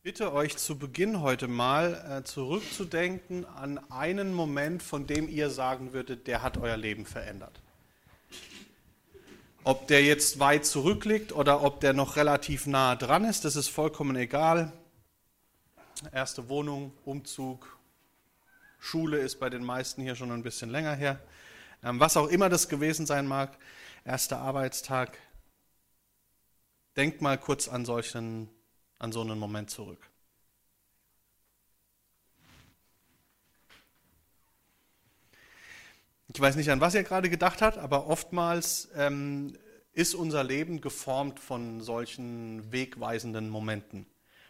Bitte euch zu Beginn heute mal zurückzudenken an einen Moment, von dem ihr sagen würdet, der hat euer Leben verändert. Ob der jetzt weit zurückliegt oder ob der noch relativ nah dran ist, das ist vollkommen egal. Erste Wohnung, Umzug, Schule ist bei den meisten hier schon ein bisschen länger her. Was auch immer das gewesen sein mag, erster Arbeitstag. Denkt mal kurz an so einen Moment zurück. Ich weiß nicht, an was ihr gerade gedacht habt, aber oftmals ist unser Leben geformt von solchen wegweisenden Momenten,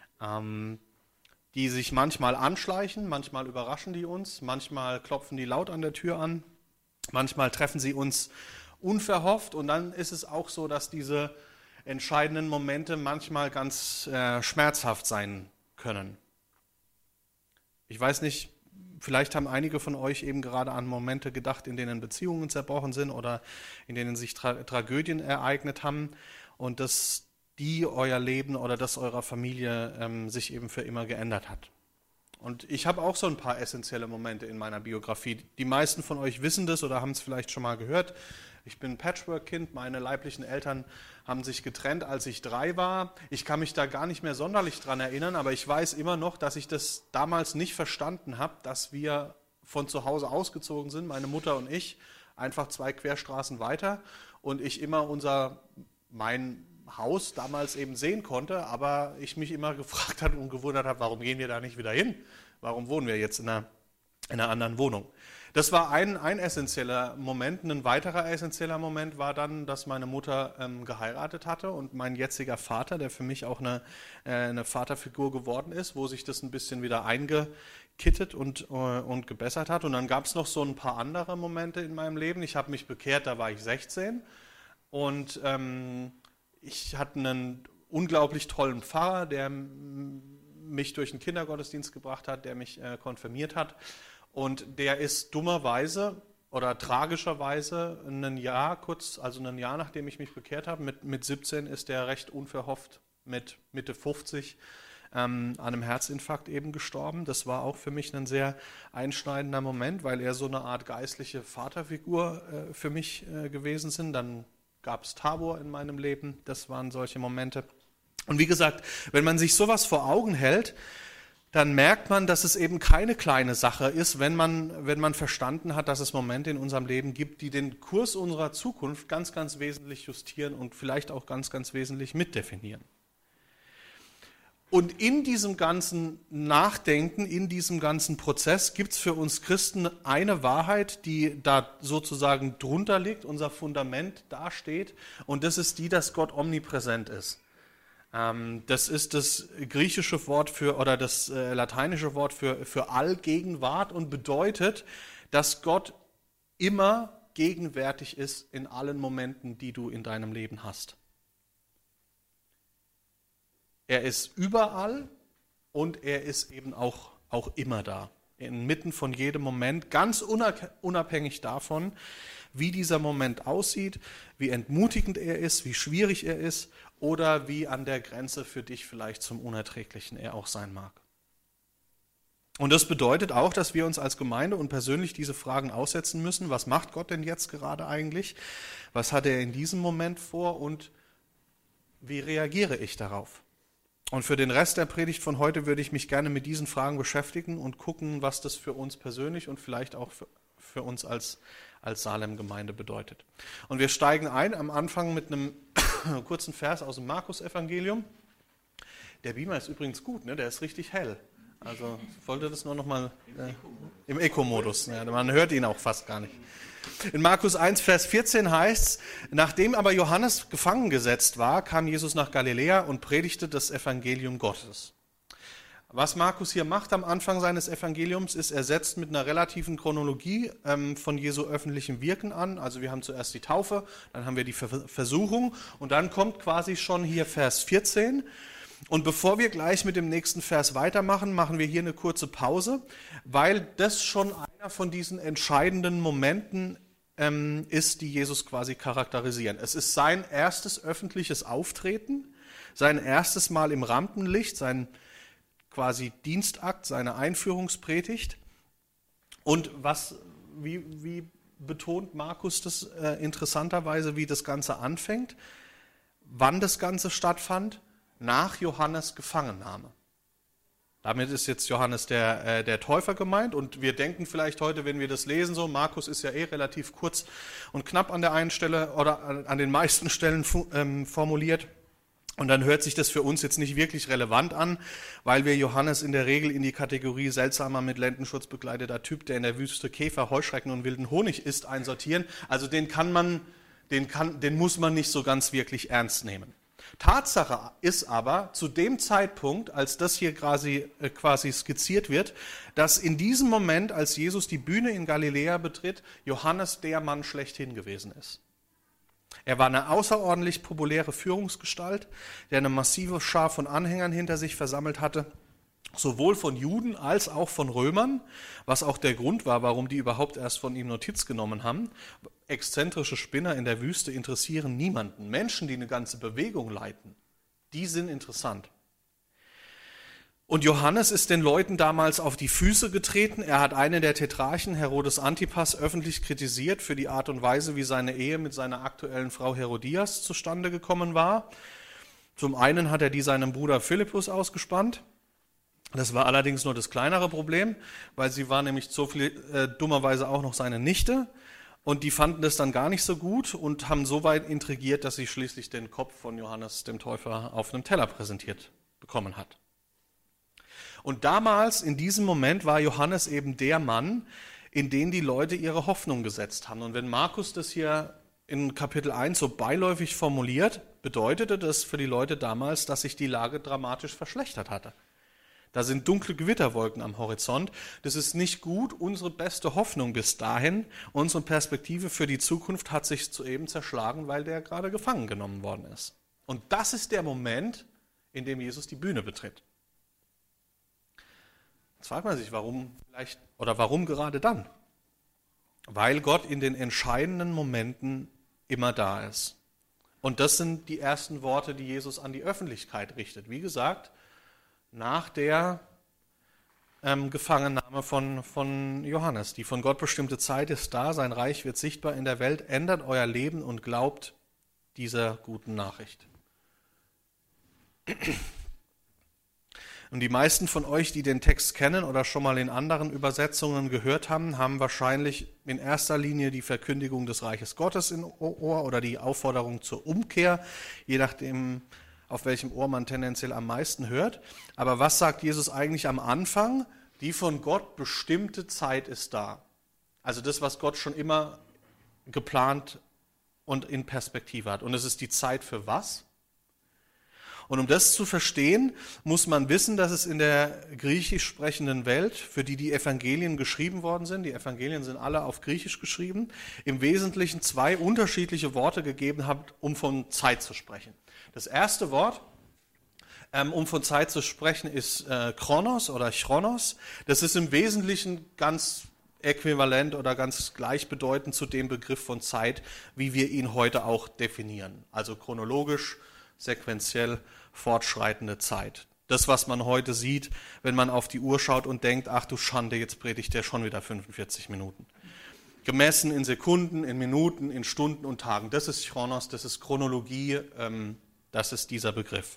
die sich manchmal anschleichen, manchmal überraschen die uns, manchmal klopfen die laut an der Tür an, manchmal treffen sie uns unverhofft und dann ist es auch so, dass diese entscheidenden Momente manchmal ganz schmerzhaft sein können. Ich weiß nicht, vielleicht haben einige von euch eben gerade an Momente gedacht, in denen Beziehungen zerbrochen sind oder in denen sich Tragödien ereignet haben und dass die euer Leben oder das eurer Familie sich eben für immer geändert hat. Und ich habe auch so ein paar essentielle Momente in meiner Biografie. Die meisten von euch wissen das oder haben es vielleicht schon mal gehört. Ich bin ein Patchwork-Kind, meine leiblichen Eltern haben sich getrennt, als ich 3 war. Ich kann mich da gar nicht mehr sonderlich dran erinnern, aber ich weiß immer noch, dass ich das damals nicht verstanden habe, dass wir von zu Hause ausgezogen sind, meine Mutter und ich, einfach 2 Querstraßen weiter und ich immer mein Haus damals eben sehen konnte, aber ich mich immer gefragt habe und gewundert habe, warum gehen wir da nicht wieder hin? Warum wohnen wir jetzt in einer anderen Wohnung? Das war ein essentieller Moment. Ein weiterer essentieller Moment war dann, dass meine Mutter geheiratet hatte und mein jetziger Vater, der für mich auch eine Vaterfigur geworden ist, wo sich das ein bisschen wieder eingekittet und gebessert hat. Und dann gab es noch so ein paar andere Momente in meinem Leben. Ich habe mich bekehrt, da war ich 16 und ich hatte einen unglaublich tollen Pfarrer, der mich durch den Kindergottesdienst gebracht hat, der mich konfirmiert hat. Und der ist dummerweise oder tragischerweise ein Jahr nachdem ich mich bekehrt habe, mit 17 ist der recht unverhofft mit Mitte 50 an einem Herzinfarkt eben gestorben. Das war auch für mich ein sehr einschneidender Moment, weil er so eine Art geistliche Vaterfigur für mich gewesen sind. Dann gab es Tabor in meinem Leben, das waren solche Momente. Und wie gesagt, wenn man sich sowas vor Augen hält, dann merkt man, dass es eben keine kleine Sache ist, wenn man verstanden hat, dass es Momente in unserem Leben gibt, die den Kurs unserer Zukunft ganz, ganz wesentlich justieren und vielleicht auch ganz, ganz wesentlich mitdefinieren. Und in diesem ganzen Nachdenken, in diesem ganzen Prozess gibt es für uns Christen eine Wahrheit, die da sozusagen drunter liegt, unser Fundament dasteht, und das ist die, dass Gott omnipräsent ist. Das ist das griechische Wort oder das lateinische Wort für Allgegenwart und bedeutet, dass Gott immer gegenwärtig ist in allen Momenten, die du in deinem Leben hast. Er ist überall und er ist eben auch immer da, inmitten von jedem Moment, ganz unabhängig davon, wie dieser Moment aussieht, wie entmutigend er ist, wie schwierig er ist oder wie an der Grenze für dich vielleicht zum Unerträglichen er auch sein mag. Und das bedeutet auch, dass wir uns als Gemeinde und persönlich diese Fragen aussetzen müssen. Was macht Gott denn jetzt gerade eigentlich? Was hat er in diesem Moment vor und wie reagiere ich darauf? Und für den Rest der Predigt von heute würde ich mich gerne mit diesen Fragen beschäftigen und gucken, was das für uns persönlich und vielleicht auch für uns als Salem-Gemeinde bedeutet. Und wir steigen ein am Anfang mit einem kurzen Vers aus dem Markus-Evangelium. Der Beamer ist übrigens gut, ne? Der ist richtig hell. Also ich wollte das nur noch mal im Eco-Modus. Ja, man hört ihn auch fast gar nicht. In Markus 1, Vers 14 heißt es, nachdem aber Johannes gefangen gesetzt war, kam Jesus nach Galiläa und predigte das Evangelium Gottes. Was Markus hier macht am Anfang seines Evangeliums, ist, er setzt mit einer relativen Chronologie von Jesu öffentlichem Wirken an. Also wir haben zuerst die Taufe, dann haben wir die Versuchung und dann kommt quasi schon hier Vers 14. Und bevor wir gleich mit dem nächsten Vers weitermachen, machen wir hier eine kurze Pause, weil das schon einer von diesen entscheidenden Momenten ist, die Jesus quasi charakterisieren. Es ist sein erstes öffentliches Auftreten, sein erstes Mal im Rampenlicht, sein quasi Dienstakt, seine Einführungspredigt. Und wie betont Markus das interessanterweise, wie das Ganze anfängt, wann das Ganze stattfand? Nach Johannes Gefangennahme. Damit ist jetzt Johannes der Täufer gemeint und wir denken vielleicht heute, wenn wir das lesen, so Markus ist ja relativ kurz und knapp an der einen Stelle oder an den meisten Stellen formuliert. Und dann hört sich das für uns jetzt nicht wirklich relevant an, weil wir Johannes in der Regel in die Kategorie seltsamer mit Lendenschutz bekleideter Typ, der in der Wüste Käfer, Heuschrecken und wilden Honig isst, einsortieren. Also den muss man nicht so ganz wirklich ernst nehmen. Tatsache ist aber, zu dem Zeitpunkt, als das hier quasi skizziert wird, dass in diesem Moment, als Jesus die Bühne in Galiläa betritt, Johannes der Mann schlechthin gewesen ist. Er war eine außerordentlich populäre Führungsgestalt, der eine massive Schar von Anhängern hinter sich versammelt hatte, sowohl von Juden als auch von Römern, was auch der Grund war, warum die überhaupt erst von ihm Notiz genommen haben. Exzentrische Spinner in der Wüste interessieren niemanden. Menschen, die eine ganze Bewegung leiten, die sind interessant. Und Johannes ist den Leuten damals auf die Füße getreten. Er hat einen der Tetrarchen, Herodes Antipas, öffentlich kritisiert für die Art und Weise, wie seine Ehe mit seiner aktuellen Frau Herodias zustande gekommen war. Zum einen hat er die seinem Bruder Philippus ausgespannt. Das war allerdings nur das kleinere Problem, weil sie war nämlich dummerweise auch noch seine Nichte. Und die fanden das dann gar nicht so gut und haben so weit intrigiert, dass sie schließlich den Kopf von Johannes dem Täufer auf einem Teller präsentiert bekommen hat. Und damals, in diesem Moment, war Johannes eben der Mann, in den die Leute ihre Hoffnung gesetzt haben. Und wenn Markus das hier in Kapitel 1 so beiläufig formuliert, bedeutete das für die Leute damals, dass sich die Lage dramatisch verschlechtert hatte. Da sind dunkle Gewitterwolken am Horizont. Das ist nicht gut. Unsere beste Hoffnung bis dahin, unsere Perspektive für die Zukunft hat sich soeben zerschlagen, weil der gerade gefangen genommen worden ist. Und das ist der Moment, in dem Jesus die Bühne betritt. Jetzt fragt man sich, warum gerade dann? Weil Gott in den entscheidenden Momenten immer da ist. Und das sind die ersten Worte, die Jesus an die Öffentlichkeit richtet. Wie gesagt, nach der Gefangennahme von Johannes. Die von Gott bestimmte Zeit ist da, sein Reich wird sichtbar in der Welt. Ändert euer Leben und glaubt dieser guten Nachricht. Und die meisten von euch, die den Text kennen oder schon mal in anderen Übersetzungen gehört haben, haben wahrscheinlich in erster Linie die Verkündigung des Reiches Gottes im Ohr oder die Aufforderung zur Umkehr, je nachdem, auf welchem Ohr man tendenziell am meisten hört. Aber was sagt Jesus eigentlich am Anfang? Die von Gott bestimmte Zeit ist da. Also das, was Gott schon immer geplant und in Perspektive hat. Und es ist die Zeit für was? Und um das zu verstehen, muss man wissen, dass es in der griechisch sprechenden Welt, für die die Evangelien geschrieben worden sind, die Evangelien sind alle auf Griechisch geschrieben, im Wesentlichen zwei unterschiedliche Worte gegeben hat, um von Zeit zu sprechen. Das erste Wort, um von Zeit zu sprechen, ist Chronos oder Chronos. Das ist im Wesentlichen ganz äquivalent oder ganz gleichbedeutend zu dem Begriff von Zeit, wie wir ihn heute auch definieren. Also chronologisch, sequenziell fortschreitende Zeit. Das, was man heute sieht, wenn man auf die Uhr schaut und denkt, ach du Schande, jetzt predigt der schon wieder 45 Minuten. Gemessen in Sekunden, in Minuten, in Stunden und Tagen. Das ist Chronos, das ist Chronologie, das ist dieser Begriff.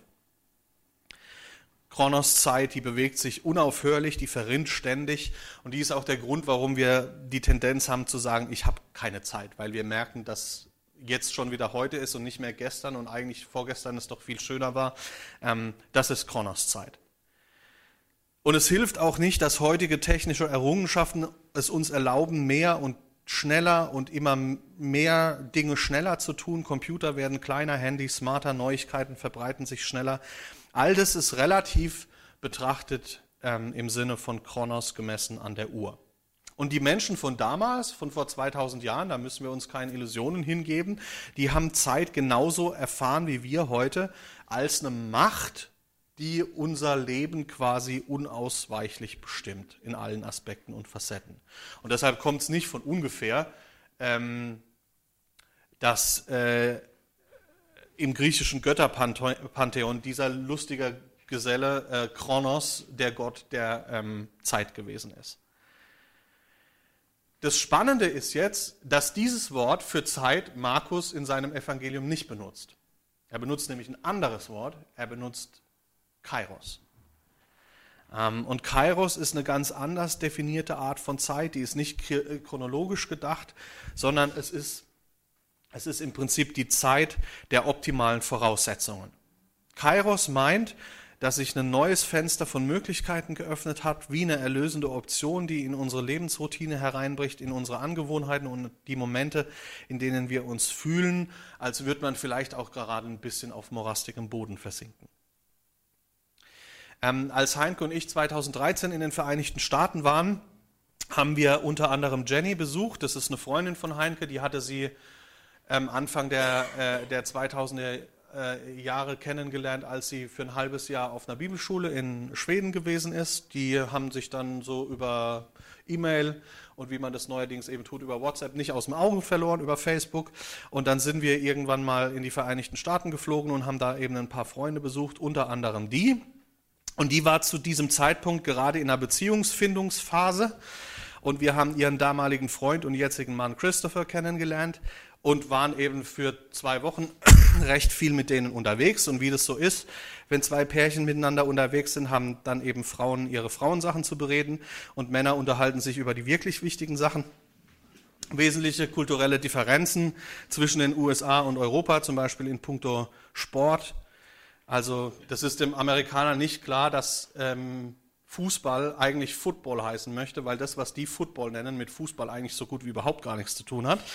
Chronoszeit, die bewegt sich unaufhörlich, die verrinnt ständig und die ist auch der Grund, warum wir die Tendenz haben zu sagen, ich habe keine Zeit, weil wir merken, dass jetzt schon wieder heute ist und nicht mehr gestern und eigentlich vorgestern es doch viel schöner war. Das ist Chronoszeit. Und es hilft auch nicht, dass heutige technische Errungenschaften es uns erlauben, mehr und schneller und immer mehr Dinge schneller zu tun. Computer werden kleiner, Handys smarter, Neuigkeiten verbreiten sich schneller. All das ist relativ betrachtet im Sinne von Chronos gemessen an der Uhr. Und die Menschen von damals, von vor 2000 Jahren, da müssen wir uns keine Illusionen hingeben, die haben Zeit genauso erfahren wie wir heute als eine Macht, die unser Leben quasi unausweichlich bestimmt in allen Aspekten und Facetten. Und deshalb kommt es nicht von ungefähr, dass im griechischen Götterpantheon dieser lustige Geselle Kronos, der Gott der Zeit gewesen ist. Das Spannende ist jetzt, dass dieses Wort für Zeit Markus in seinem Evangelium nicht benutzt. Er benutzt nämlich ein anderes Wort, er benutzt Kairos. Und Kairos ist eine ganz anders definierte Art von Zeit, die ist nicht chronologisch gedacht, sondern es ist im Prinzip die Zeit der optimalen Voraussetzungen. Kairos meint, dass sich ein neues Fenster von Möglichkeiten geöffnet hat, wie eine erlösende Option, die in unsere Lebensroutine hereinbricht, in unsere Angewohnheiten und die Momente, in denen wir uns fühlen, als würde man vielleicht auch gerade ein bisschen auf morastigem Boden versinken. Als Heinke und ich 2013 in den Vereinigten Staaten waren, haben wir unter anderem Jenny besucht. Das ist eine Freundin von Heinke, die hatte sie Anfang der 2000er Jahre kennengelernt, als sie für ein halbes Jahr auf einer Bibelschule in Schweden gewesen ist. Die haben sich dann so über E-Mail und wie man das neuerdings eben tut, über WhatsApp nicht aus dem Auge verloren, über Facebook. Und dann sind wir irgendwann mal in die Vereinigten Staaten geflogen und haben da eben ein paar Freunde besucht, unter anderem die. Und die war zu diesem Zeitpunkt gerade in einer Beziehungsfindungsphase. Und wir haben ihren damaligen Freund und jetzigen Mann Christopher kennengelernt und waren eben für 2 Wochen recht viel mit denen unterwegs. Und wie das so ist, wenn 2 Pärchen miteinander unterwegs sind, haben dann eben Frauen ihre Frauensachen zu bereden und Männer unterhalten sich über die wirklich wichtigen Sachen. Wesentliche kulturelle Differenzen zwischen den USA und Europa, zum Beispiel in puncto Sport. Also das ist dem Amerikaner nicht klar, dass Fußball eigentlich Football heißen möchte, weil das, was die Football nennen, mit Fußball eigentlich so gut wie überhaupt gar nichts zu tun hat.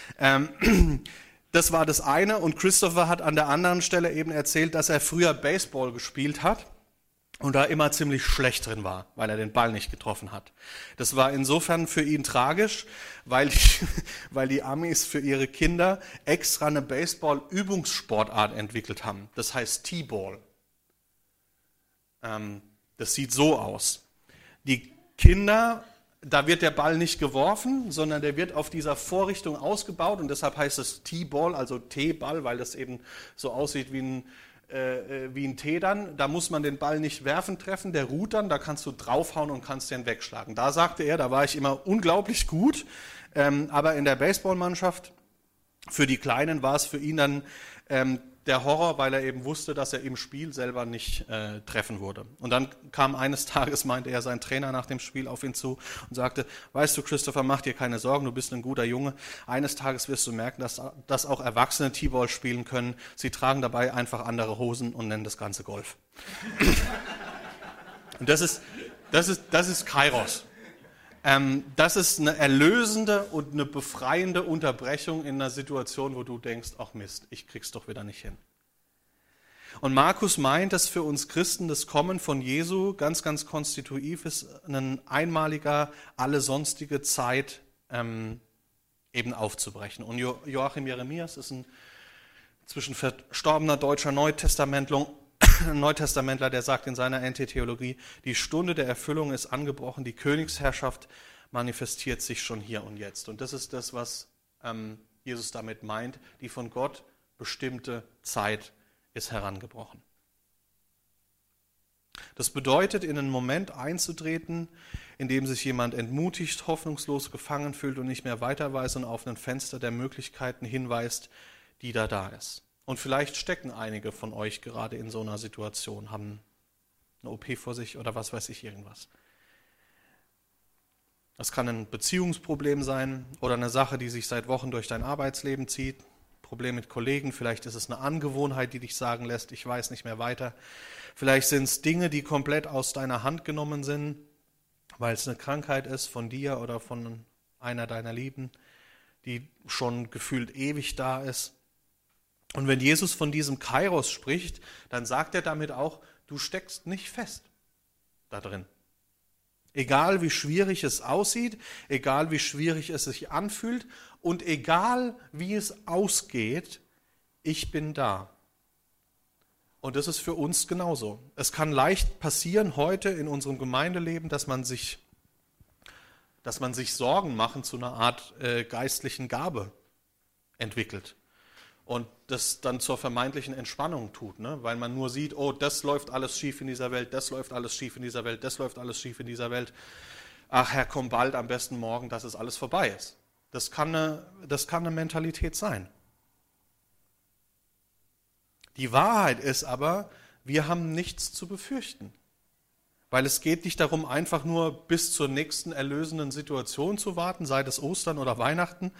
Das war das eine und Christopher hat an der anderen Stelle eben erzählt, dass er früher Baseball gespielt hat und da immer ziemlich schlecht drin war, weil er den Ball nicht getroffen hat. Das war insofern für ihn tragisch, weil die Amis für ihre Kinder extra eine Baseball-Übungssportart entwickelt haben. Das heißt T-Ball. Das sieht so aus. Die Kinder, da wird der Ball nicht geworfen, sondern der wird auf dieser Vorrichtung ausgebaut und deshalb heißt es T-Ball, also T-Ball, weil das eben so aussieht wie ein T dann. Da muss man den Ball nicht werfen, treffen, der ruht dann, da kannst du draufhauen und kannst den wegschlagen. Da sagte er, da war ich immer unglaublich gut, aber in der Baseballmannschaft, für die Kleinen war es für ihn dann der Horror, weil er eben wusste, dass er im Spiel selber nicht treffen würde. Und dann kam eines Tages, meinte er, sein Trainer nach dem Spiel auf ihn zu und sagte, weißt du, Christopher, mach dir keine Sorgen, du bist ein guter Junge. Eines Tages wirst du merken, dass auch Erwachsene T-Ball spielen können. Sie tragen dabei einfach andere Hosen und nennen das Ganze Golf. Und das ist Kairos. Das ist eine erlösende und eine befreiende Unterbrechung in einer Situation, wo du denkst, ach Mist, ich krieg's doch wieder nicht hin. Und Markus meint, dass für uns Christen das Kommen von Jesu ganz, ganz konstitutiv ist, ein einmaliger, alle sonstige Zeit eben aufzubrechen. Und Joachim Jeremias ist ein inzwischen verstorbener deutscher Neutestamentler, der sagt in seiner NT-Theologie, die Stunde der Erfüllung ist angebrochen, die Königsherrschaft manifestiert sich schon hier und jetzt. Und das ist das, was Jesus damit meint, die von Gott bestimmte Zeit ist herangebrochen. Das bedeutet, in einen Moment einzutreten, in dem sich jemand entmutigt, hoffnungslos gefangen fühlt und nicht mehr weiter weiß und auf ein Fenster der Möglichkeiten hinweist, die da ist. Und vielleicht stecken einige von euch gerade in so einer Situation, haben eine OP vor sich oder was weiß ich, irgendwas. Das kann ein Beziehungsproblem sein oder eine Sache, die sich seit Wochen durch dein Arbeitsleben zieht. Problem mit Kollegen, vielleicht ist es eine Angewohnheit, die dich sagen lässt, ich weiß nicht mehr weiter. Vielleicht sind es Dinge, die komplett aus deiner Hand genommen sind, weil es eine Krankheit ist von dir oder von einer deiner Lieben, die schon gefühlt ewig da ist. Und wenn Jesus von diesem Kairos spricht, dann sagt er damit auch, du steckst nicht fest da drin. Egal wie schwierig es aussieht, egal wie schwierig es sich anfühlt und egal wie es ausgeht, ich bin da. Und das ist für uns genauso. Es kann leicht passieren heute in unserem Gemeindeleben, dass man sich Sorgen machen zu einer Art geistlichen Gabe entwickelt. und das dann zur vermeintlichen Entspannung tut, ne? Weil man nur sieht, oh, das läuft alles schief in dieser Welt, das läuft alles schief in dieser Welt, das läuft alles schief in dieser Welt. Ach Herr, komm bald, am besten morgen, dass es alles vorbei ist. Das kann eine Mentalität sein. Die Wahrheit ist aber, wir haben nichts zu befürchten. Weil es geht nicht darum, einfach nur bis zur nächsten erlösenden Situation zu warten, sei es Ostern oder Weihnachten,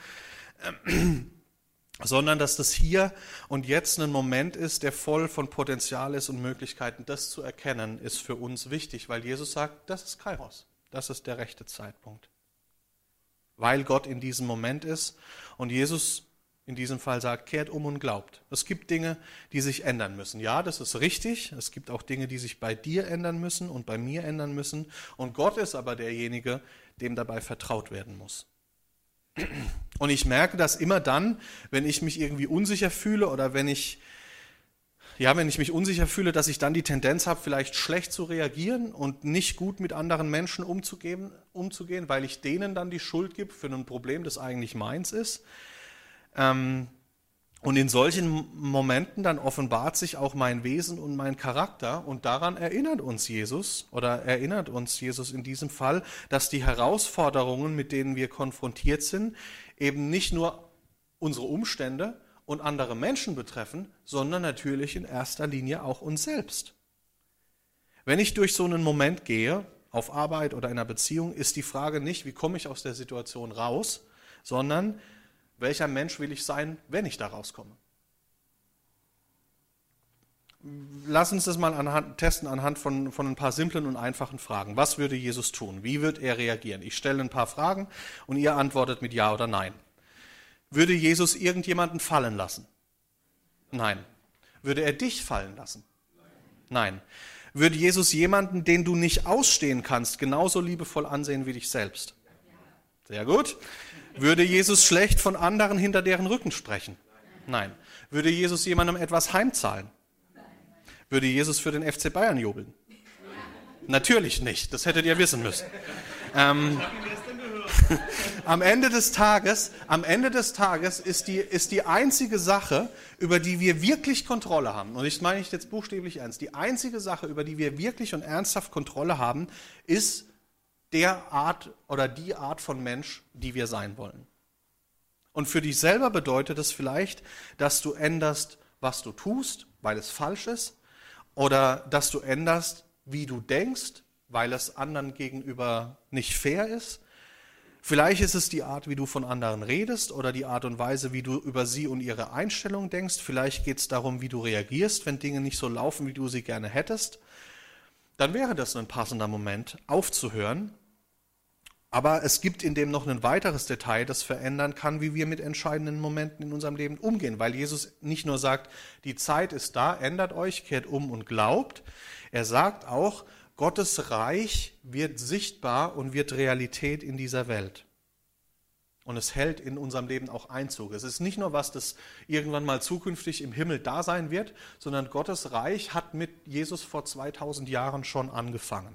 sondern dass das hier und jetzt ein Moment ist, der voll von Potenzial ist und Möglichkeiten. Das zu erkennen, ist für uns wichtig, weil Jesus sagt, das ist Kairos, das ist der rechte Zeitpunkt. Weil Gott in diesem Moment ist und Jesus in diesem Fall sagt, kehrt um und glaubt. Es gibt Dinge, die sich ändern müssen. Ja, das ist richtig. Es gibt auch Dinge, die sich bei dir ändern müssen und bei mir ändern müssen. Und Gott ist aber derjenige, dem dabei vertraut werden muss. Und ich merke das immer dann, wenn ich mich irgendwie unsicher fühle oder wenn ich mich unsicher fühle, dass ich dann die Tendenz habe, vielleicht schlecht zu reagieren und nicht gut mit anderen Menschen umzugehen, weil ich denen dann die Schuld gebe für ein Problem, das eigentlich meins ist. Und in solchen Momenten dann offenbart sich auch mein Wesen und mein Charakter und daran erinnert uns Jesus in diesem Fall, dass die Herausforderungen, mit denen wir konfrontiert sind, eben nicht nur unsere Umstände und andere Menschen betreffen, sondern natürlich in erster Linie auch uns selbst. Wenn ich durch so einen Moment gehe, auf Arbeit oder in einer Beziehung, ist die Frage nicht, wie komme ich aus der Situation raus, sondern welcher Mensch will ich sein, wenn ich da rauskomme? Lass uns das mal testen anhand von ein paar simplen und einfachen Fragen. Was würde Jesus tun? Wie wird er reagieren? Ich stelle ein paar Fragen und ihr antwortet mit Ja oder Nein. Würde Jesus irgendjemanden fallen lassen? Nein. Würde er dich fallen lassen? Nein. Würde Jesus jemanden, den du nicht ausstehen kannst, genauso liebevoll ansehen wie dich selbst? Sehr gut. Würde Jesus schlecht von anderen hinter deren Rücken sprechen? Nein. Würde Jesus jemandem etwas heimzahlen? Würde Jesus für den FC Bayern jubeln? Natürlich nicht, das hättet ihr wissen müssen. Am Ende des Tages ist die einzige Sache, über die wir wirklich Kontrolle haben, und ich meine nicht jetzt buchstäblich ernst, die einzige Sache, über die wir wirklich und ernsthaft Kontrolle haben, ist der Art oder die Art von Mensch, die wir sein wollen. Und für dich selber bedeutet es vielleicht, dass du änderst, was du tust, weil es falsch ist, oder dass du änderst, wie du denkst, weil es anderen gegenüber nicht fair ist. Vielleicht ist es die Art, wie du von anderen redest oder die Art und Weise, wie du über sie und ihre Einstellung denkst. Vielleicht geht es darum, wie du reagierst, wenn Dinge nicht so laufen, wie du sie gerne hättest. Dann wäre das ein passender Moment, aufzuhören. Aber es gibt in dem noch ein weiteres Detail, das verändern kann, wie wir mit entscheidenden Momenten in unserem Leben umgehen. Weil Jesus nicht nur sagt, die Zeit ist da, ändert euch, kehrt um und glaubt. Er sagt auch, Gottes Reich wird sichtbar und wird Realität in dieser Welt. Und es hält in unserem Leben auch Einzug. Es ist nicht nur was, das irgendwann mal zukünftig im Himmel da sein wird, sondern Gottes Reich hat mit Jesus vor 2000 Jahren schon angefangen.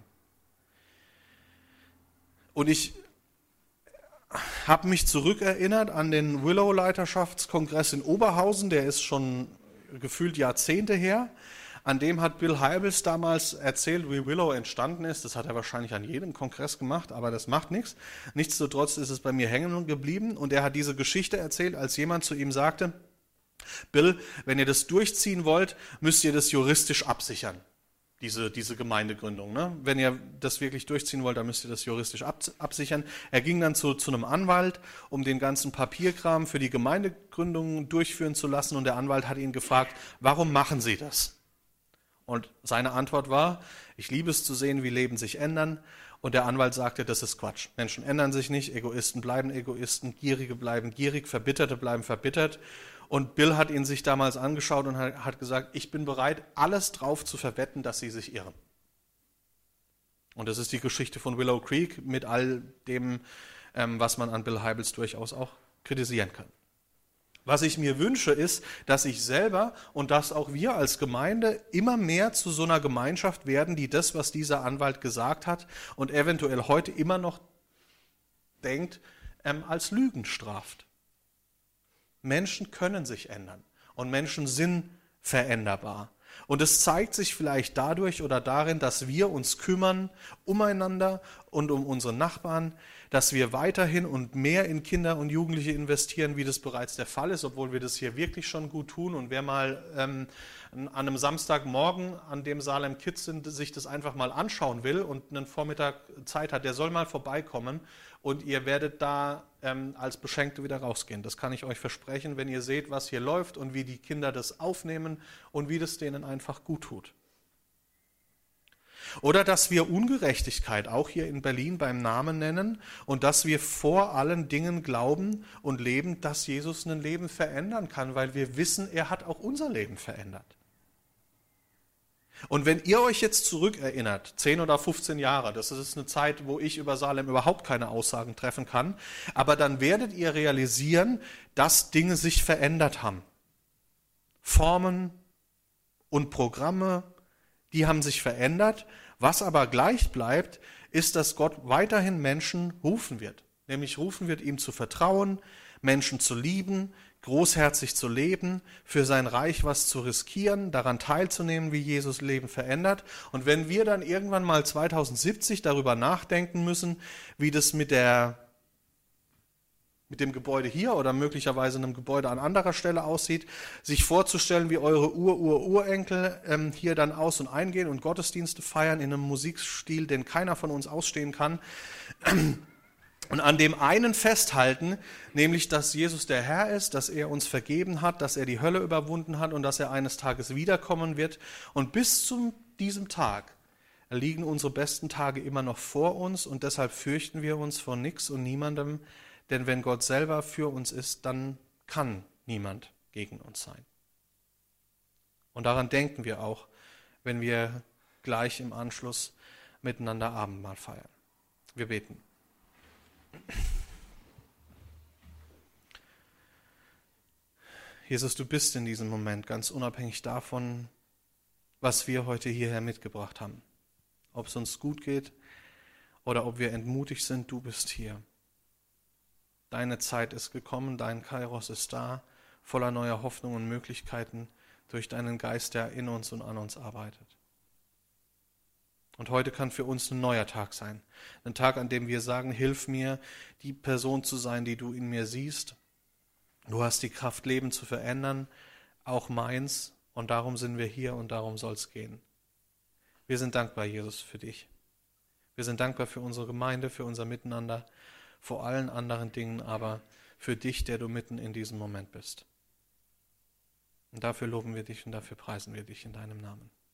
Und ich habe mich zurückerinnert an den Willow-Leiterschaftskongress in Oberhausen, der ist schon gefühlt Jahrzehnte her. An dem hat Bill Hybels damals erzählt, wie Willow entstanden ist. Das hat er wahrscheinlich an jedem Kongress gemacht, aber das macht nichts. Nichtsdestotrotz ist es bei mir hängen geblieben und er hat diese Geschichte erzählt, als jemand zu ihm sagte, Bill, wenn ihr das durchziehen wollt, müsst ihr das juristisch absichern. Diese Gemeindegründung. Ne? Wenn ihr das wirklich durchziehen wollt, dann müsst ihr das juristisch absichern. Er ging dann zu einem Anwalt, um den ganzen Papierkram für die Gemeindegründung durchführen zu lassen. Und der Anwalt hat ihn gefragt, warum machen Sie das? Und seine Antwort war, ich liebe es zu sehen, wie Leben sich ändern. Und der Anwalt sagte, das ist Quatsch. Menschen ändern sich nicht, Egoisten bleiben Egoisten, Gierige bleiben gierig, Verbitterte bleiben verbittert. Und Bill hat ihn sich damals angeschaut und hat gesagt, ich bin bereit, alles drauf zu verwetten, dass sie sich irren. Und das ist die Geschichte von Willow Creek mit all dem, was man an Bill Hybels durchaus auch kritisieren kann. Was ich mir wünsche, ist, dass ich selber und dass auch wir als Gemeinde immer mehr zu so einer Gemeinschaft werden, die das, was dieser Anwalt gesagt hat und eventuell heute immer noch denkt, als Lügen straft. Menschen können sich ändern. und Menschen sind veränderbar. Und es zeigt sich vielleicht dadurch oder darin, dass wir uns kümmern umeinander und um unsere Nachbarn, dass wir weiterhin und mehr in Kinder und Jugendliche investieren, wie das bereits der Fall ist, obwohl wir das hier wirklich schon gut tun. Und wer mal an einem Samstagmorgen, an dem Salem Kids sind, sich das einfach mal anschauen will und einen Vormittag Zeit hat, der soll mal vorbeikommen und ihr werdet da als Beschenkte wieder rausgehen. Das kann ich euch versprechen, wenn ihr seht, was hier läuft und wie die Kinder das aufnehmen und wie das denen einfach gut tut. Oder dass wir Ungerechtigkeit auch hier in Berlin beim Namen nennen und dass wir vor allen Dingen glauben und leben, dass Jesus ein Leben verändern kann, weil wir wissen, er hat auch unser Leben verändert. Und wenn ihr euch jetzt zurückerinnert, 10 oder 15 Jahre, das ist eine Zeit, wo ich über Salem überhaupt keine Aussagen treffen kann, aber dann werdet ihr realisieren, dass Dinge sich verändert haben. Formen und Programme, die haben sich verändert. Was aber gleich bleibt, ist, dass Gott weiterhin Menschen rufen wird. Nämlich rufen wird, ihm zu vertrauen, Menschen zu lieben, großherzig zu leben, für sein Reich was zu riskieren, daran teilzunehmen, wie Jesus Leben verändert. Und wenn wir dann irgendwann mal 2070 darüber nachdenken müssen, wie das mit dem Gebäude hier oder möglicherweise einem Gebäude an anderer Stelle aussieht, sich vorzustellen, wie eure Urenkel hier dann aus- und eingehen und Gottesdienste feiern in einem Musikstil, den keiner von uns ausstehen kann. Und an dem einen festhalten, nämlich, dass Jesus der Herr ist, dass er uns vergeben hat, dass er die Hölle überwunden hat und dass er eines Tages wiederkommen wird. Und bis zu diesem Tag liegen unsere besten Tage immer noch vor uns und deshalb fürchten wir uns vor nichts und niemandem, denn wenn Gott selber für uns ist, dann kann niemand gegen uns sein. Und daran denken wir auch, wenn wir gleich im Anschluss miteinander Abendmahl feiern. Wir beten. Jesus, du bist in diesem Moment ganz unabhängig davon, was wir heute hierher mitgebracht haben. Ob es uns gut geht oder ob wir entmutigt sind, du bist hier. Deine Zeit ist gekommen, dein Kairos ist da, voller neuer Hoffnung und Möglichkeiten durch deinen Geist, der in uns und an uns arbeitet. Und heute kann für uns ein neuer Tag sein. Ein Tag, an dem wir sagen, hilf mir, die Person zu sein, die du in mir siehst. Du hast die Kraft, Leben zu verändern, auch meins. Und darum sind wir hier und darum soll es gehen. Wir sind dankbar, Jesus, für dich. Wir sind dankbar für unsere Gemeinde, für unser Miteinander, vor allen anderen Dingen, aber für dich, der du mitten in diesem Moment bist. Und dafür loben wir dich und dafür preisen wir dich in deinem Namen.